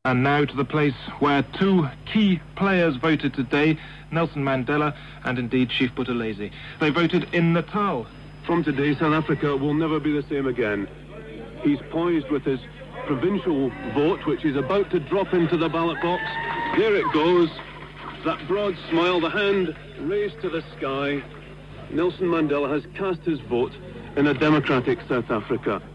And now to the place where two key players voted today, Nelson Mandela and indeed Chief Buthelezi. They voted in Natal. From today, South Africa will never be the same again. He's poised with his provincial vote, which is about to drop into the ballot box. There it goes. That broad smile, the hand raised to the sky. Nelson Mandela has cast his vote in a democratic South Africa.